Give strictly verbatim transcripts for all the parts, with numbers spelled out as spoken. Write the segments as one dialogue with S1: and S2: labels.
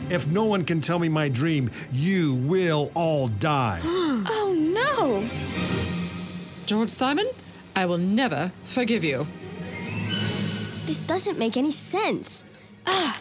S1: If no one can tell me my dream, you will all die.
S2: Oh, no!
S3: George Simon, I will never forgive you.
S4: This doesn't make any sense. Ah!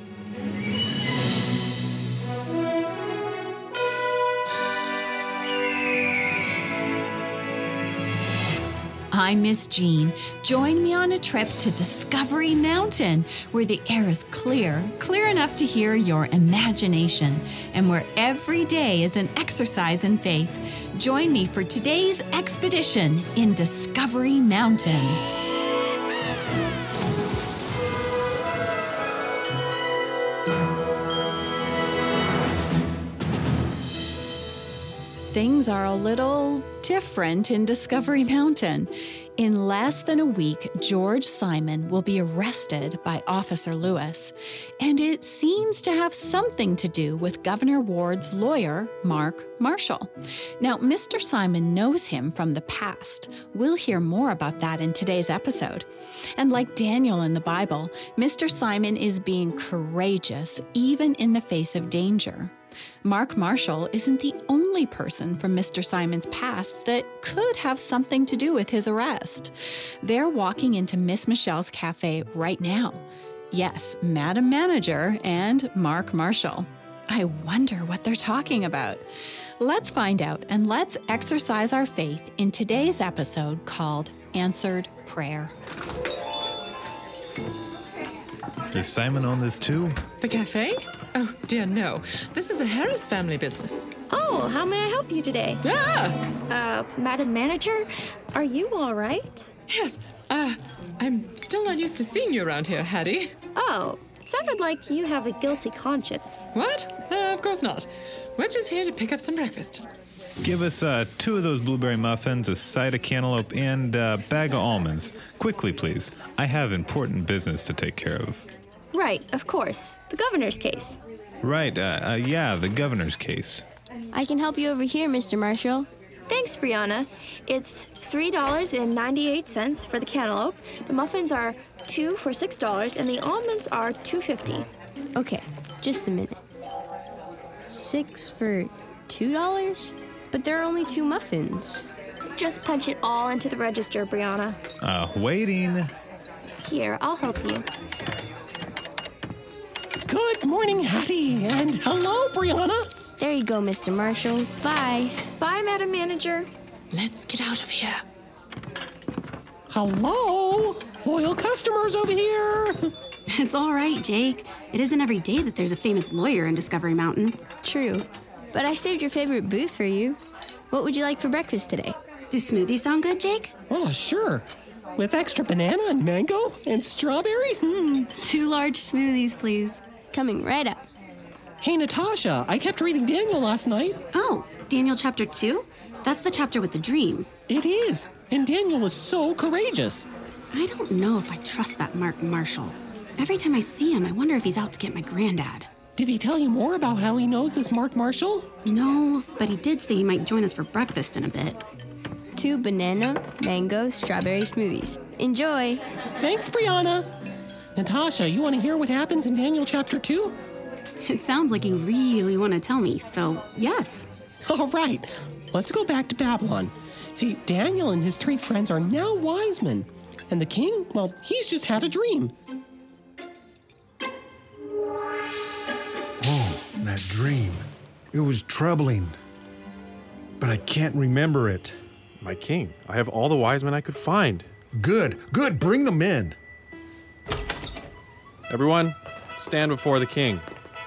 S5: I'm Miss Jean. Join me on a trip to Discovery Mountain, where the air is clear, clear enough to hear your imagination, and where every day is an exercise in faith. Join me for today's expedition in Discovery Mountain. Things are a little different in Discovery Mountain. In less than a week, George Simon will be arrested by Officer Lewis, and it seems to have something to do with Governor Ward's lawyer, Mark Marshall. Now, Mister Simon knows him from the past. We'll hear more about that in today's episode. And like Daniel in the Bible, Mister Simon is being courageous even in the face of danger. Mark Marshall isn't the only person from Mister Simon's past that could have something to do with his arrest. They're walking into Miss Michelle's cafe right now. Yes, Madam Manager and Mark Marshall. I wonder what they're talking about. Let's find out, and let's exercise our faith in today's episode called Answered Prayer.
S6: Does Simon own this too?
S3: The cafe? Oh, dear, no. This is a Harris family business.
S4: Oh, how may I help you today?
S3: Ah!
S4: Uh, Madam Manager, are you all right?
S3: Yes. Uh, I'm still not used to seeing you around here, Hattie.
S4: Oh, it sounded like you have a guilty conscience.
S3: What? Uh, of course not. We're just here to pick up some breakfast.
S6: Give us uh, two of those blueberry muffins, a side of cantaloupe, and a bag of almonds. Quickly, please. I have important business to take care of.
S4: Right, of course. The governor's case.
S6: Right, uh, uh, yeah, the governor's case.
S4: I can help you over here, Mister Marshall. Thanks, Brianna. It's three dollars and ninety-eight cents for the cantaloupe. The muffins are two for six dollars, and the almonds are two fifty. Okay, just a minute. Six for two dollars? But there are only two muffins. Just punch it all into the register, Brianna.
S6: Uh, waiting.
S4: Here, I'll help you.
S7: Good morning, Hattie, and hello, Brianna.
S4: There you go, Mister Marshall. Bye. Bye, Madam Manager.
S3: Let's get out of here.
S7: Hello, loyal customers over here.
S8: It's all right, Jake. It isn't every day that there's a famous lawyer in Discovery Mountain.
S4: True, but I saved your favorite booth for you. What would you like for breakfast today?
S8: Do smoothies sound good, Jake?
S7: Oh, sure. With extra banana and mango and strawberry? Hmm.
S8: Two large smoothies, please.
S4: Coming right up.
S7: Hey, Natasha, I kept reading Daniel last night.
S8: Oh, Daniel chapter two? That's the chapter with the dream.
S7: It is, and Daniel was so courageous.
S8: I don't know if I trust that Mark Marshall. Every time I see him, I wonder if he's out to get my granddad.
S7: Did he tell you more about how he knows this Mark Marshall?
S8: No, but he did say he might join us for breakfast in a bit.
S4: Two banana, mango, strawberry smoothies. Enjoy.
S7: Thanks, Brianna. Natasha, you want to hear what happens in Daniel chapter two?
S8: It sounds like you really want to tell me, so yes.
S7: All right, let's go back to Babylon. See, Daniel and his three friends are now wise men, and the king, well, he's just had a dream.
S1: Oh, that dream. It was troubling. But I can't remember it.
S9: My king, I have all the wise men I could find.
S1: Good, good, bring them in.
S9: Everyone, stand before the king.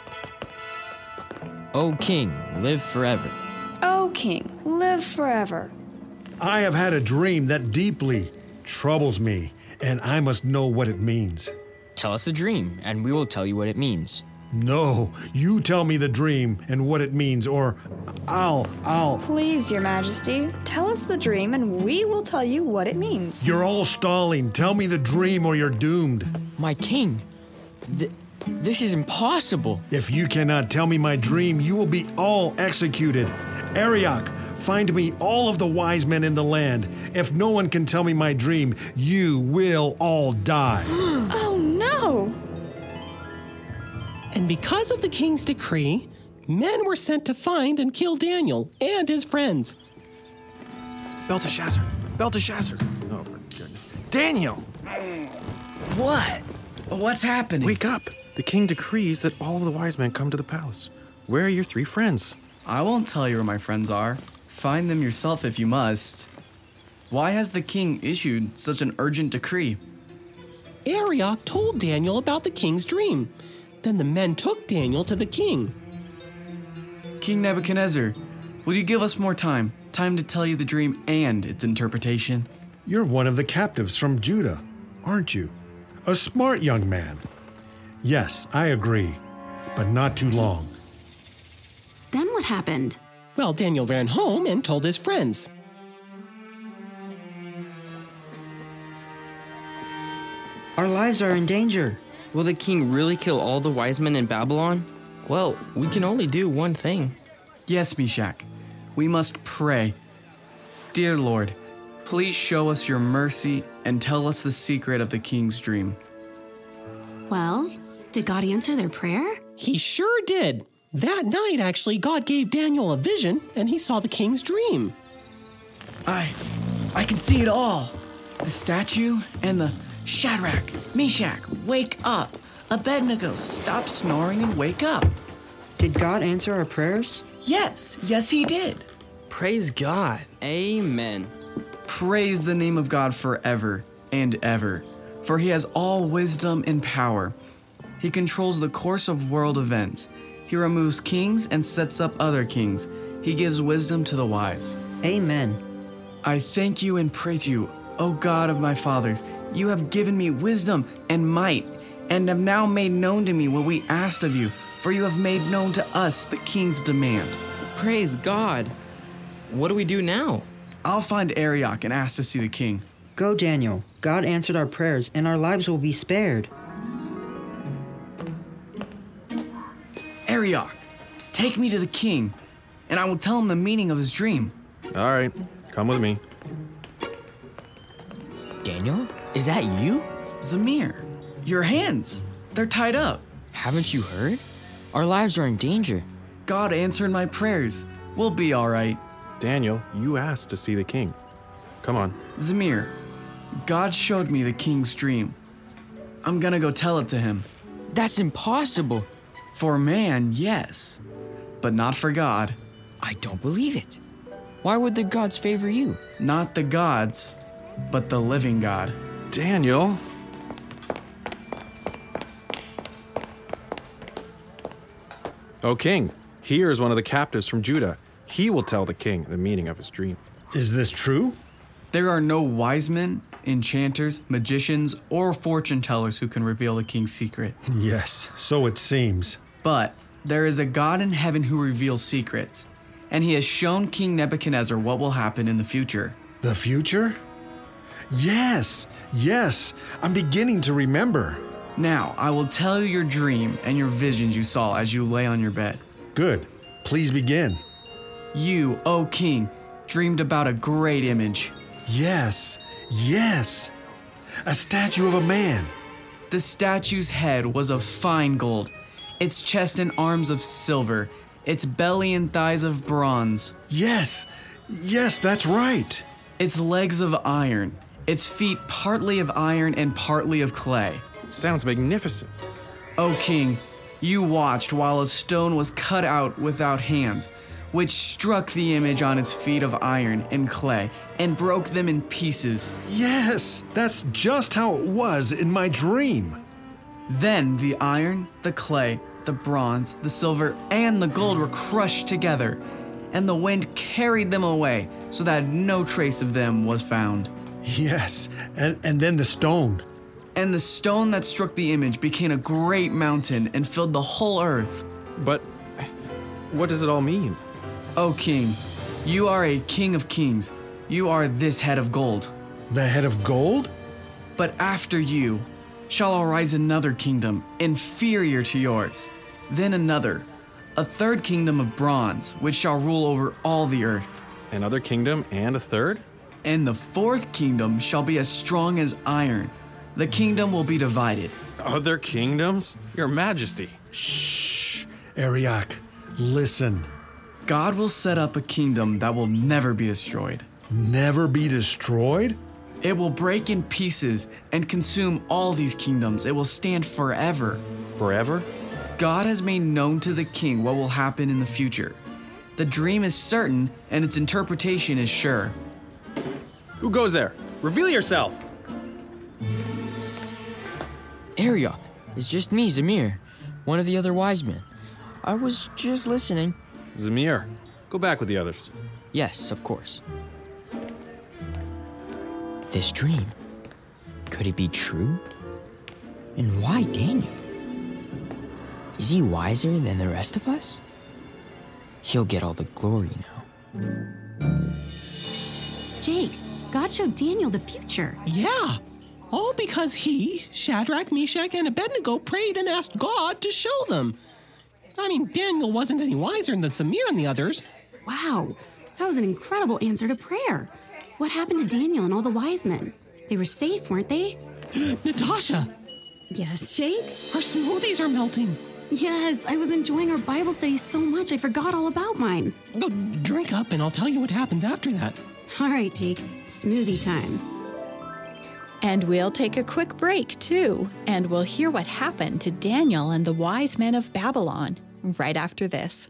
S10: O king, live forever.
S2: O king, live forever.
S1: I have had a dream that deeply troubles me, and I must know what it means.
S10: Tell us the dream, and we will tell you what it means.
S1: No, you tell me the dream and what it means, or I'll, I'll...
S2: Please, Your Majesty, tell us the dream and we will tell you what it means.
S1: You're all stalling. Tell me the dream or you're doomed.
S10: My king, th- this is impossible.
S1: If you cannot tell me my dream, you will be all executed. Arioch, find me all of the wise men in the land. If no one can tell me my dream, you will all die.
S2: Oh, no!
S7: And because of the king's decree, men were sent to find and kill Daniel and his friends.
S9: Belteshazzar! Belteshazzar! Oh, for goodness. Daniel!
S10: What? What's happening?
S9: Wake up! The king decrees that all of the wise men come to the palace. Where are your three friends?
S11: I won't tell you where my friends are. Find them yourself if you must. Why has the king issued such an urgent decree?
S7: Arioch told Daniel about the king's dream. Then the men took Daniel to the king.
S11: King Nebuchadnezzar, will you give us more time? Time to tell you the dream and its interpretation.
S1: You're one of the captives from Judah, aren't you? A smart young man. Yes, I agree, but not too long.
S8: Then what happened?
S7: Well, Daniel ran home and told his friends.
S10: Our lives are in danger. Will the king really kill all the wise men in Babylon? Well, we can only do one thing.
S11: Yes, Meshach. We must pray. Dear Lord, please show us your mercy and tell us the secret of the king's dream.
S8: Well, did God answer their prayer?
S7: He sure did. That night, actually, God gave Daniel a vision, and he saw the king's dream.
S11: I... I can see it all. The statue and the... Shadrach, Meshach, wake up. Abednego, stop snoring and wake up.
S10: Did God answer our prayers?
S11: Yes, yes he did.
S10: Praise God. Amen.
S11: Praise the name of God forever and ever, for he has all wisdom and power. He controls the course of world events. He removes kings and sets up other kings. He gives wisdom to the wise.
S10: Amen.
S11: I thank you and praise you, O God of my fathers. You have given me wisdom and might, and have now made known to me what we asked of you, for you have made known to us the king's demand.
S10: Praise God. What do we do now?
S11: I'll find Arioch and ask to see the king.
S10: Go, Daniel. God answered our prayers, and our lives will be spared.
S11: Arioch, take me to the king, and I will tell him the meaning of his dream.
S9: All right, come with me.
S10: Daniel, is that you?
S11: Zamir, your hands, they're tied up.
S10: Haven't you heard? Our lives are in danger.
S11: God answered my prayers. We'll be all right.
S9: Daniel, you asked to see the king. Come on.
S11: Zamir, God showed me the king's dream. I'm gonna go tell it to him.
S10: That's impossible.
S11: For man, yes, but not for God.
S10: I don't believe it. Why would the gods favor you?
S11: Not the gods, but the living God.
S9: Daniel. O king, here is one of the captives from Judah. He will tell the king the meaning of his dream.
S1: Is this true?
S11: There are no wise men, enchanters, magicians, or fortune tellers who can reveal the king's secret.
S1: Yes, so it seems.
S11: But there is a God in heaven who reveals secrets, and he has shown King Nebuchadnezzar what will happen in the future.
S1: The future? Yes, yes, I'm beginning to remember.
S11: Now, I will tell you your dream and your visions you saw as you lay on your bed.
S1: Good. Please begin.
S11: You, O king, dreamed about a great image.
S1: Yes, yes. A statue of a man.
S11: The statue's head was of fine gold, its chest and arms of silver, its belly and thighs of bronze.
S1: Yes, yes, that's right.
S11: Its legs of iron, its feet partly of iron and partly of clay.
S9: Sounds magnificent.
S11: O king, you watched while a stone was cut out without hands, which struck the image on its feet of iron and clay and broke them in pieces.
S1: Yes, that's just how it was in my dream.
S11: Then the iron, the clay, the bronze, the silver, and the gold were crushed together, and the wind carried them away so that no trace of them was found.
S1: Yes, and, and then the stone.
S11: And the stone that struck the image became a great mountain and filled the whole earth.
S9: But what does it all mean?
S11: O king, you are a king of kings. You are this head of gold.
S1: The head of gold?
S11: But after you shall arise another kingdom inferior to yours, then another, a third kingdom of bronze, which shall rule over all the earth.
S9: Another kingdom and a third?
S11: And the fourth kingdom shall be as strong as iron. The kingdom will be divided.
S9: Other kingdoms? Your Majesty.
S1: Shh. Arioch, listen.
S11: God will set up a kingdom that will never be destroyed.
S1: Never be destroyed?
S11: It will break in pieces and consume all these kingdoms. It will stand forever.
S9: Forever?
S11: God has made known to the king what will happen in the future. The dream is certain and its interpretation is sure.
S9: Who goes there? Reveal yourself!
S10: Arioch, it's just me, Zamir, one of the other wise men. I was just listening.
S9: Zamir, go back with the others.
S10: Yes, of course. This dream, could it be true? And why Daniel? Is he wiser than the rest of us? He'll get all the glory now.
S8: Jake, God showed Daniel the future.
S7: Yeah. All because he, Shadrach, Meshach, and Abednego prayed and asked God to show them. I mean, Daniel wasn't any wiser than Zamir and the others.
S8: Wow, that was an incredible answer to prayer. What happened to Daniel and all the wise men? They were safe, weren't they?
S7: Natasha!
S8: Yes, Jake?
S7: Our smoothies are melting.
S8: Yes, I was enjoying our Bible study so much I forgot all about mine.
S7: Go drink up and I'll tell you what happens after that.
S8: All right, Jake, smoothie time.
S5: And we'll take a quick break, too, and we'll hear what happened to Daniel and the wise men of Babylon right after this.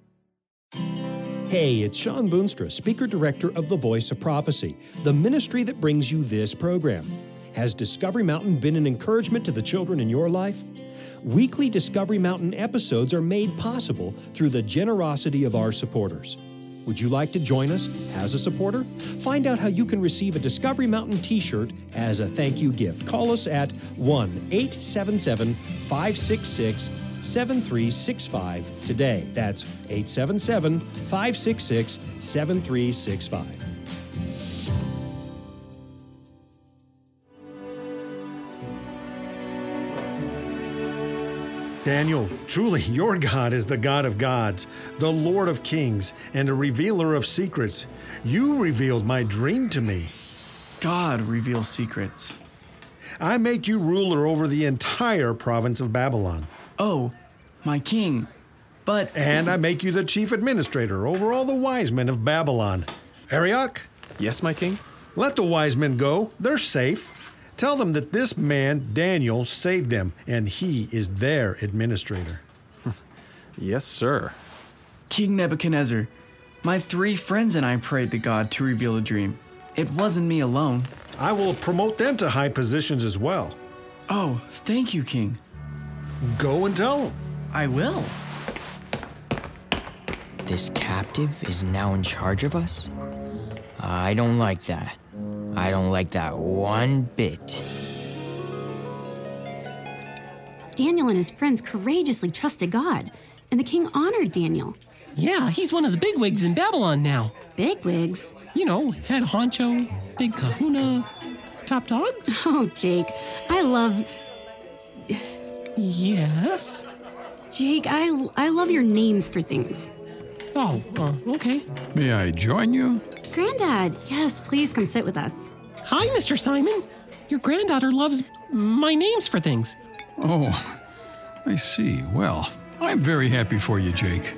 S12: Hey, it's Sean Boonstra, Speaker Director of The Voice of Prophecy, the ministry that brings you this program. Has Discovery Mountain been an encouragement to the children in your life? Weekly Discovery Mountain episodes are made possible through the generosity of our supporters. Would you like to join us as a supporter? Find out how you can receive a Discovery Mountain t-shirt as a thank you gift. Call us at one eight seven seven, five six six, seven three six five today. That's eight seven seven, five six six, seven three six five.
S1: Daniel, truly your God is the God of gods, the Lord of kings, and a revealer of secrets. You revealed my dream to me.
S11: God reveals secrets.
S1: I make you ruler over the entire province of Babylon.
S11: Oh, my king, but...
S1: And I make you the chief administrator over all the wise men of Babylon. Arioch?
S9: Yes, my king?
S1: Let the wise men go. They're safe. Tell them that this man, Daniel, saved them, and he is their administrator.
S9: Yes, sir.
S11: King Nebuchadnezzar, my three friends and I prayed to God to reveal the dream. It wasn't me alone.
S1: I will promote them to high positions as well.
S11: Oh, thank you, King.
S1: Go and tell them.
S11: I will.
S10: This captive is now in charge of us? I don't like that. I don't like that one bit.
S8: Daniel and his friends courageously trusted God, and the king honored Daniel.
S7: Yeah, he's one of the bigwigs in Babylon now.
S8: Bigwigs?
S7: You know, head honcho, big kahuna, top dog.
S8: Oh, Jake, I love...
S7: Yes?
S8: Jake, I, I love your names for things.
S7: Oh, uh, okay.
S13: May I join you?
S8: Granddad, yes, please come sit with us.
S7: Hi, Mister Simon. Your granddaughter loves my names for things.
S13: Oh, I see. Well, I'm very happy for you, Jake.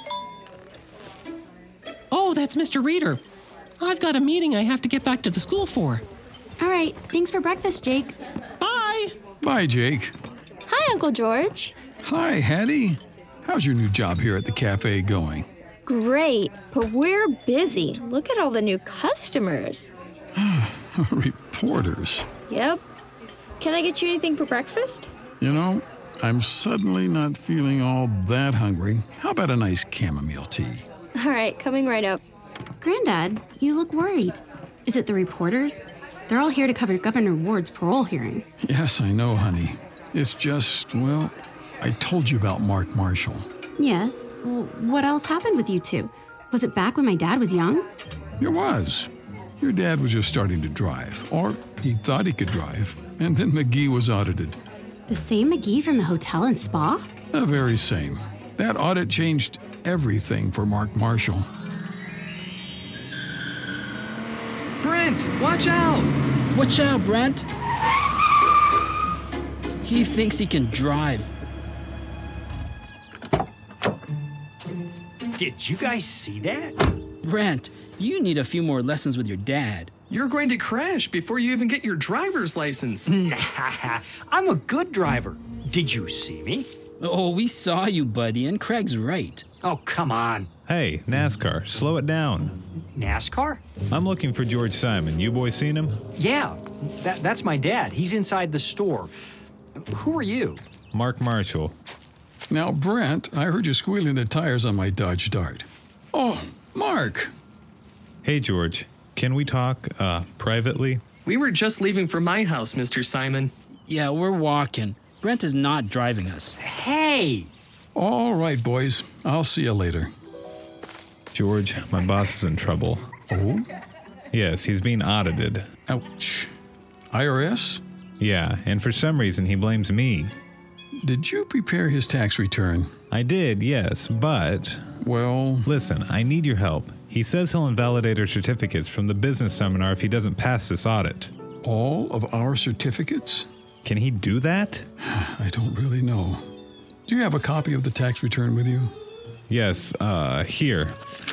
S7: Oh, that's Mister Reeder. I've got a meeting I have to get back to the school for.
S8: All right, thanks for breakfast, Jake.
S7: Bye.
S13: Bye, Jake.
S4: Hi, Uncle George.
S13: Hi, Hattie. How's your new job here at the cafe going?
S4: Great, but we're busy. Look at all the new customers.
S13: Reporters.
S4: Yep. Can I get you anything for breakfast?
S13: You know, I'm suddenly not feeling all that hungry. How about a nice chamomile tea?
S4: All right, coming right up.
S8: Granddad, you look worried. Is it the reporters? They're all here to cover Governor Ward's parole hearing.
S13: Yes, I know, honey. It's just, well, I told you about Mark Marshall.
S8: Yes. Well, what else happened with you two? Was it back when my dad was young?
S13: It was. Your dad was just starting to drive, or he thought he could drive, and then McGee was audited.
S8: The same McGee from the hotel and spa?
S13: The very same. That audit changed everything for Mark Marshall.
S10: Brent, watch out!
S14: Watch out, Brent! He thinks he can drive. Did you guys see that?
S15: Brent, you need a few more lessons with your dad.
S16: You're going to crash before you even get your driver's license.
S14: Nah, I'm a good driver. Did you see me?
S15: Oh, we saw you, buddy, and Craig's right.
S14: Oh, come on.
S6: Hey, NASCAR, slow it down.
S14: NASCAR?
S6: I'm looking for George Simon. You boys seen him?
S14: Yeah, that, that's my dad. He's inside the store. Who are you?
S6: Mark Marshall.
S13: Now, Brent, I heard you squealing the tires on my Dodge Dart. Oh, Mark.
S6: Hey, George. Can we talk, uh, privately?
S16: We were just leaving for my house, Mister Simon.
S15: Yeah, we're walking. Brent is not driving us.
S14: Hey!
S13: All right, boys. I'll see you later.
S6: George, my boss is in trouble.
S13: Oh?
S6: Yes, he's being audited.
S13: Ouch. I R S?
S6: Yeah, and for some reason he blames me.
S13: Did you prepare his tax return?
S6: I did, yes, but...
S13: Well...
S6: Listen, I need your help. He says he'll invalidate our certificates from the business seminar if he doesn't pass this audit.
S13: All of our certificates?
S6: Can he do that?
S13: I don't really know. Do you have a copy of the tax return with you?
S6: Yes, uh, here.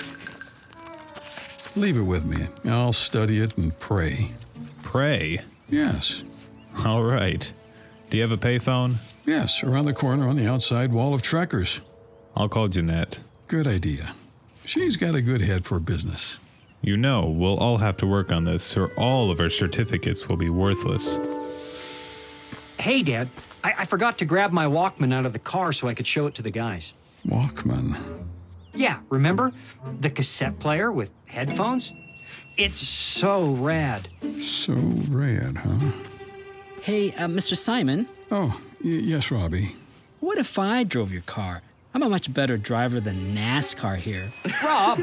S13: Leave it with me. I'll study it and pray.
S6: Pray?
S13: Yes.
S6: All right. Do you have a payphone?
S13: Yes, around the corner on the outside wall of Trekkers.
S6: I'll call Jeanette.
S13: Good idea. She's got a good head for business.
S6: You know, we'll all have to work on this, or all of our certificates will be worthless.
S14: Hey, Dad. I, I forgot to grab my Walkman out of the car so I could show it to the guys.
S13: Walkman?
S14: Yeah, remember? The cassette player with headphones? It's so rad.
S13: So rad, huh?
S15: Hey, uh, Mister Simon?
S13: Oh, y- yes, Robbie.
S15: What if I drove your car? I'm a much better driver than NASCAR here.
S14: Rob!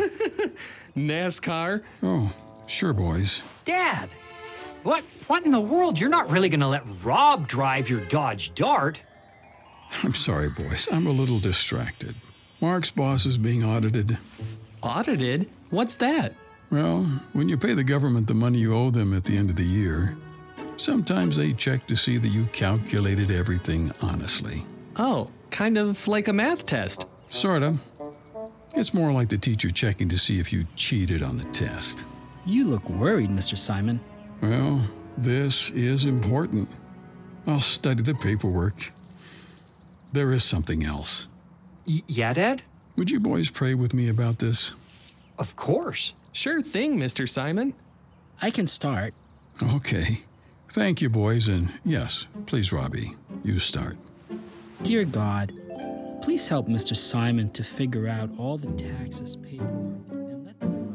S16: NASCAR?
S13: Oh, sure, boys.
S14: Dad! What, what in the world? You're not really gonna let Rob drive your Dodge Dart.
S13: I'm sorry, boys. I'm a little distracted. Mark's boss is being audited.
S16: Audited? What's that?
S13: Well, when you pay the government the money you owe them at the end of the year, sometimes they check to see that you calculated everything honestly.
S16: Oh, kind of like a math test.
S13: Sorta. It's more like the teacher checking to see if you cheated on the test.
S15: You look worried, Mister Simon.
S13: Well, this is important. I'll study the paperwork. There is something else.
S14: Y- yeah, Dad?
S13: Would you boys pray with me about this?
S14: Of course.
S16: Sure thing, Mister Simon.
S15: I can start.
S13: Okay. Thank you, boys, and yes, please, Robbie, you start.
S15: Dear God, please help Mister Simon to figure out all the taxes paperwork and let them...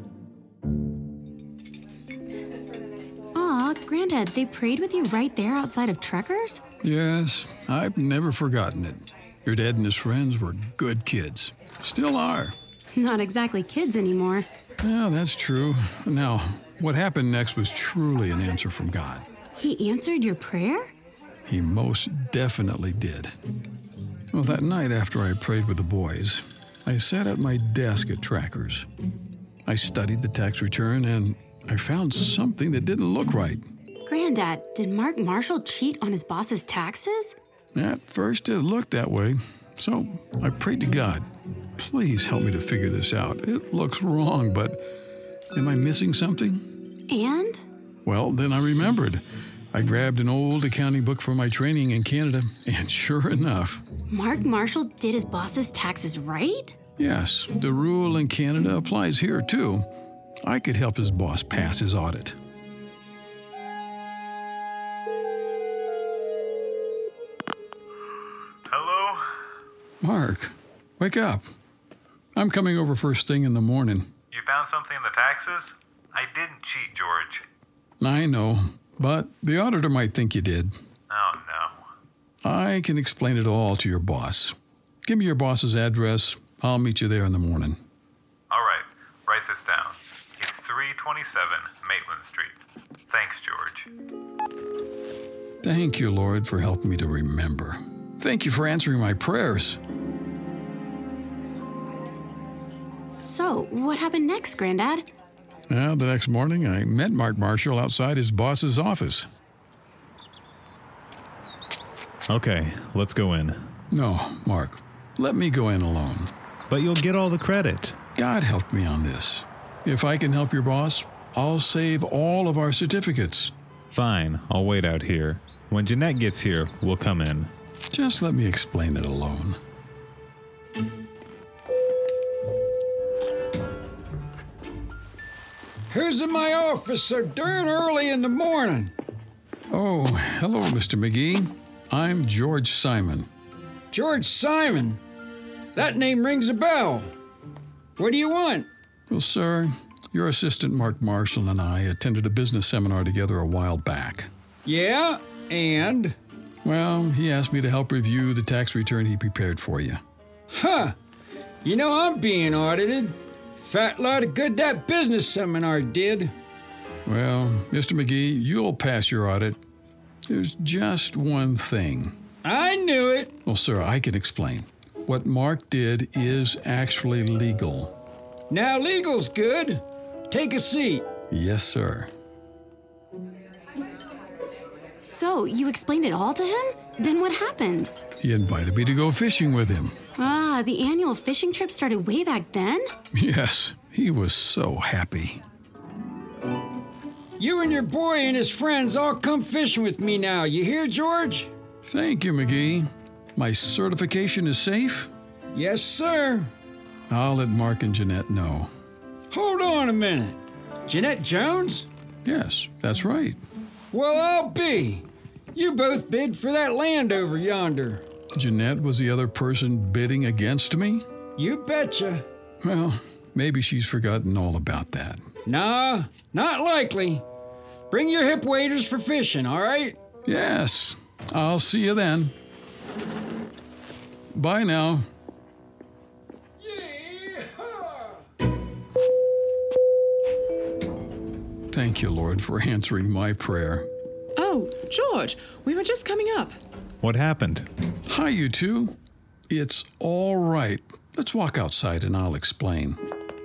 S8: Aw, Granddad, they prayed with you right there outside of Trekkers?
S13: Yes, I've never forgotten it. Your dad and his friends were good kids. Still are.
S8: Not exactly kids anymore.
S13: Yeah, that's true. Now, what happened next was truly an answer from God.
S8: He answered your prayer?
S13: He most definitely did. Well, that night after I prayed with the boys, I sat at my desk at Trekkers. I studied the tax return and I found something that didn't look right.
S8: Granddad, did Mark Marshall cheat on his boss's taxes?
S13: At first, it looked that way. So I prayed to God, please help me to figure this out. It looks wrong, but am I missing something?
S8: And?
S13: Well, then I remembered. I grabbed an old accounting book from my training in Canada, and sure enough...
S8: Mark Marshall did his boss's taxes right?
S13: Yes, the rule in Canada applies here, too. I could help his boss pass his audit.
S6: Hello?
S13: Mark, wake up. I'm coming over first thing in the morning.
S6: You found something in the taxes? I didn't cheat, George.
S13: I know, but the auditor might think you did.
S6: Oh, no.
S13: I can explain it all to your boss. Give me your boss's address. I'll meet you there in the morning.
S6: All right, write this down. It's three twenty-seven Maitland Street. Thanks, George.
S13: Thank you, Lord, for helping me to remember. Thank you for answering my prayers.
S8: So, what happened next, Granddad?
S13: Well, the next morning, I met Mark Marshall outside his boss's office.
S6: Okay, let's go in.
S13: No, Mark. Let me go in alone.
S6: but you'll get all the credit.
S13: God helped me on this. If I can help your boss, I'll save all of our certificates.
S6: Fine, I'll wait out here. When Jeanette gets here, we'll come in.
S13: Just let me explain it alone.
S17: Who's in my office so darn early in the morning?
S13: Oh, hello, Mister McGee. I'm George Simon.
S17: George Simon? That name rings a bell. What do you want?
S13: Well, sir, your assistant Mark Marshall and I attended a business seminar together a while back.
S17: Yeah, and?
S13: Well, he asked me to help review the tax return he prepared for you.
S17: Huh. You know I'm being audited. Fat lot of good that business seminar did.
S13: Well, Mister McGee, you'll pass your audit. There's just one thing.
S17: I knew it.
S13: Well, sir, I can explain. What Mark did is actually legal.
S17: Now legal's good. Take a seat.
S13: Yes, sir.
S8: So, you explained it all to him? Then what happened?
S13: He invited me to go fishing with him.
S8: Ah, the annual fishing trip started way back then?
S13: Yes, he was so happy.
S17: You and your boy and his friends all come fishing with me now. You hear, George?
S13: Thank you, McGee. My certification is safe?
S17: Yes, sir.
S13: I'll let Mark and Jeanette know.
S17: Hold on a minute. Jeanette Jones?
S13: Yes, that's right.
S17: Well, I'll be. You both bid for that land over yonder.
S13: Jeanette was the other person bidding against me?
S17: You betcha.
S13: Well, maybe she's forgotten all about that.
S17: Nah, not likely. Bring your hip waders for fishing, all right?
S13: Yes, I'll see you then. Bye now. Thank you, Lord, for answering my prayer.
S3: Oh, George, we were just coming up.
S6: What happened?
S13: Hi, you two. It's all right. Let's walk outside and I'll explain.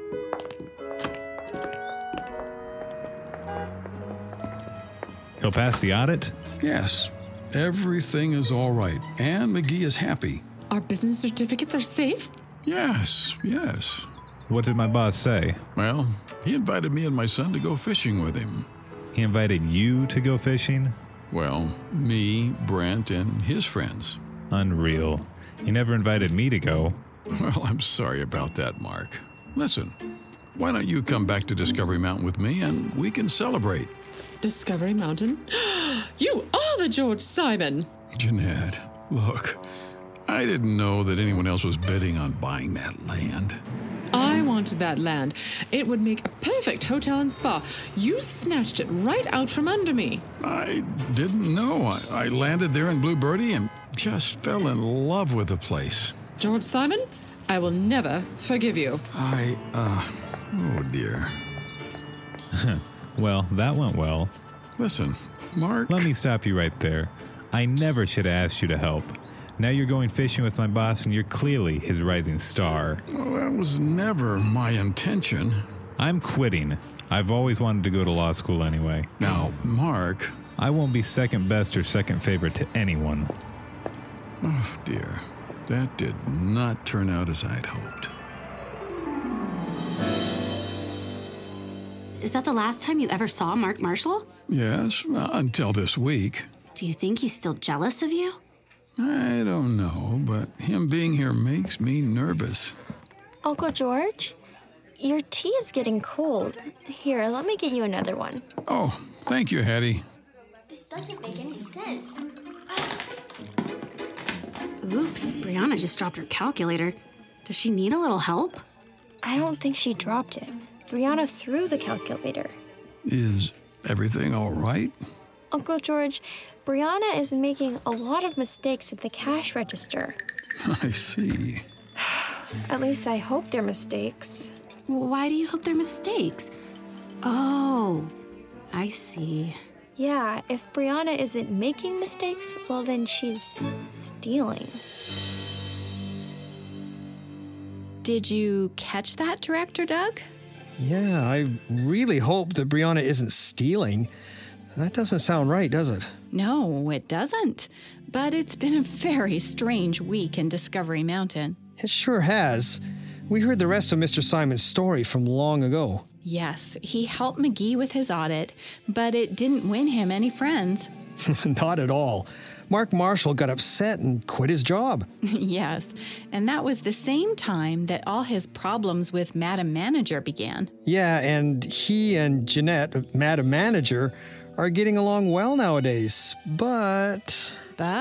S6: He'll pass the audit?
S13: Yes. Everything is all right. And McGee is happy.
S3: Our business certificates are safe?
S13: Yes, yes.
S6: What did my boss say?
S13: Well, he invited me and my son to go fishing with him.
S6: He invited you to go fishing?
S13: Well, me, Brent, and his friends.
S6: Unreal. He never invited me to go.
S13: Well, I'm sorry about that, Mark. Listen, why don't you come back to Discovery Mountain with me and we can celebrate?
S3: Discovery Mountain? You are the George Simon!
S13: Jeanette, look, I didn't know that anyone else was bidding on buying that land.
S3: I wanted that land. It would make a perfect hotel and spa. You snatched it right out from under me.
S13: I didn't know. I, I landed there in Blue Birdie and just fell in love with the place.
S3: George Simon, I will never forgive you.
S13: I, uh, oh dear.
S6: Well, that went well.
S13: Listen, Mark.
S6: Let me stop you right there. I never should have asked you to help. Now you're going fishing with my boss and you're clearly his rising star.
S13: Well, that was never my intention.
S6: I'm quitting. I've always wanted to go to law school anyway.
S13: Now, Mark.
S6: I won't be second best or second favorite to anyone.
S13: Oh, dear. That did not turn out as I'd hoped.
S8: Is that the last time you ever saw Mark Marshall?
S13: Yes, uh, until this week.
S8: Do you think he's still jealous of you?
S13: I don't know, but him being here makes me nervous.
S4: Uncle George, your tea is getting cold. Here, let me get you another one.
S13: Oh, thank you, Hattie.
S4: This doesn't make any sense.
S8: Oops, Brianna just dropped her calculator. Does she need a little help?
S4: I don't think she dropped it. Brianna threw the calculator.
S13: Is everything all right?
S4: Uncle George, Brianna is making a lot of mistakes at the cash register.
S13: I see.
S4: At least I hope they're mistakes.
S8: Why do you hope they're mistakes? Oh, I see.
S4: Yeah, if Brianna isn't making mistakes, well then she's stealing.
S5: Did you catch that, Director Doug?
S18: Yeah, I really hope that Brianna isn't stealing. That doesn't sound right, does it?
S5: No, it doesn't. But it's been a very strange week in Discovery Mountain.
S18: It sure has. We heard the rest of Mister Simon's story from long ago.
S5: Yes, he helped McGee with his audit, but it didn't win him any friends.
S18: Not at all. Mark Marshall got upset and quit his job.
S5: Yes, and that was the same time that all his problems with Madam Manager began.
S18: Yeah, and he and Jeanette, Madam Manager, are getting along well nowadays, but...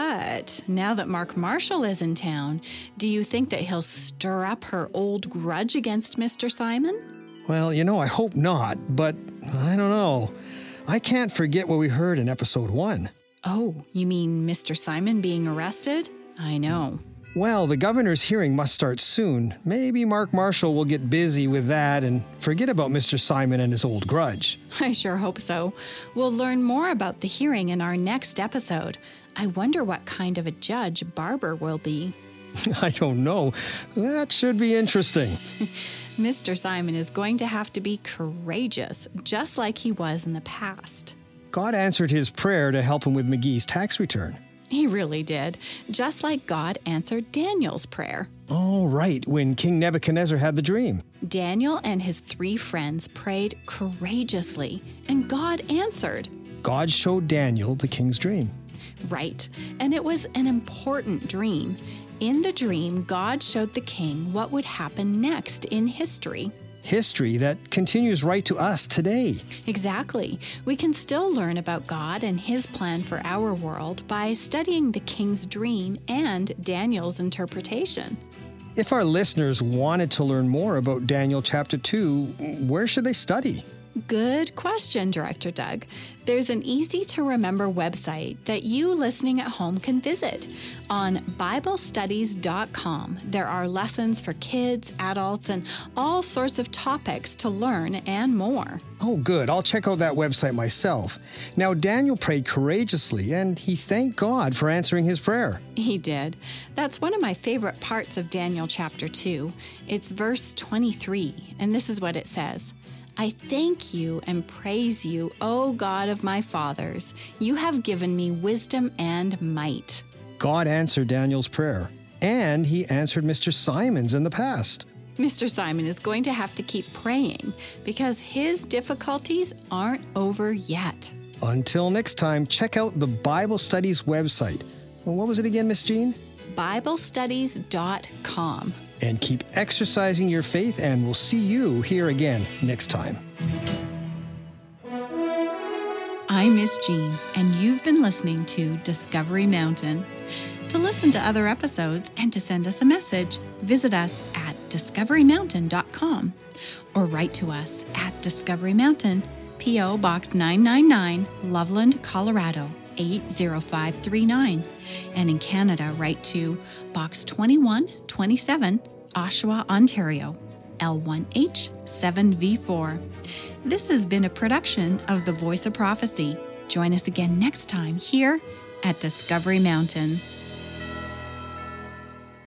S5: But now that Mark Marshall is in town, do you think that he'll stir up her old grudge against Mister Simon?
S18: Well, you know, I hope not, but I don't know. I can't forget what we heard in episode one.
S5: Oh, you mean Mister Simon being arrested? I know.
S18: Well, the governor's hearing must start soon. Maybe Mark Marshall will get busy with that and forget about Mister Simon and his old grudge.
S5: I sure hope so. We'll learn more about the hearing in our next episode. I wonder what kind of a judge Barber will be.
S18: I don't know. That should be interesting.
S5: Mister Simon is going to have to be courageous, just like he was in the past.
S18: God answered his prayer to help him with McGee's tax return.
S5: He really did, just like God answered Daniel's prayer.
S18: Oh, right, when King Nebuchadnezzar had the dream.
S5: Daniel and his three friends prayed courageously, and God answered.
S18: God showed Daniel the king's dream.
S5: Right, and it was an important dream. In the dream, God showed the king what would happen next in history.
S18: History that continues right to us today.
S5: Exactly. We can still learn about God and his plan for our world by studying the king's dream and Daniel's interpretation.
S18: If our listeners wanted to learn more about Daniel chapter two, where should they study?
S5: Good question, Director Doug. There's an easy-to-remember website that you listening at home can visit. On Bible Studies dot com, there are lessons for kids, adults, and all sorts of topics to learn and more.
S18: Oh, good. I'll check out that website myself. Now, Daniel prayed courageously, and he thanked God for answering his prayer.
S5: He did. That's one of my favorite parts of Daniel chapter two. It's verse twenty-three, and this is what it says. I thank you and praise you, O God of my fathers. You have given me wisdom and might.
S18: God answered Daniel's prayer, and he answered Mister Simon's in the past.
S5: Mister Simon is going to have to keep praying because his difficulties aren't over yet.
S18: Until next time, check out the Bible Studies website. Well, what was it again, Miss Jean?
S5: Bible Studies dot com.
S18: And keep exercising your faith, and we'll see you here again next time.
S5: I'm Miss Jean, and you've been listening to Discovery Mountain. To listen to other episodes and to send us a message, visit us at discovery mountain dot com or write to us at Discovery Mountain, P O Box nine nine nine, Loveland, Colorado eight zero five three nine. And in Canada, write to Box twenty-one twenty-seven, Oshawa, Ontario, L one H seven V four. This has been a production of The Voice of Prophecy. Join us again next time here at Discovery Mountain.